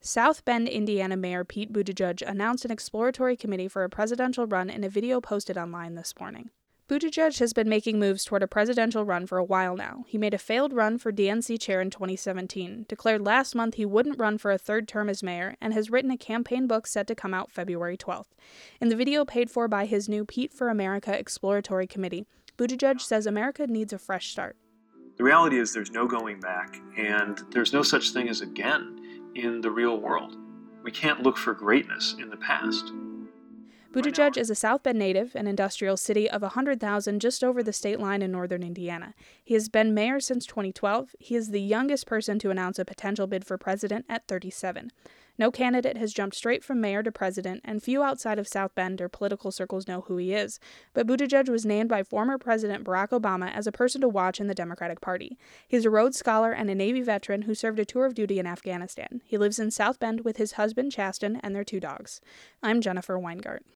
South Bend, Indiana Mayor Pete Buttigieg announced an exploratory committee for a presidential run in a video posted online this morning. Buttigieg has been making moves toward a presidential run for a while now. He made a failed run for DNC chair in 2017, declared last month he wouldn't run for a third term as mayor, and has written a campaign book set to come out February 12th. In the video paid for by his new Pete for America Exploratory Committee, Buttigieg says America needs a fresh start. The reality is there's no going back, and there's no such thing as again in the real world. We can't look for greatness in the past. Buttigieg is a South Bend native, an industrial city of 100,000 just over the state line in northern Indiana. He has been mayor since 2012. He is the youngest person to announce a potential bid for president at 37. No candidate has jumped straight from mayor to president, and few outside of South Bend or political circles know who he is. But Buttigieg was named by former President Barack Obama as a person to watch in the Democratic Party. He's a Rhodes Scholar and a Navy veteran who served a tour of duty in Afghanistan. He lives in South Bend with his husband, Chasten, and their 2 dogs. I'm Jennifer Weingart.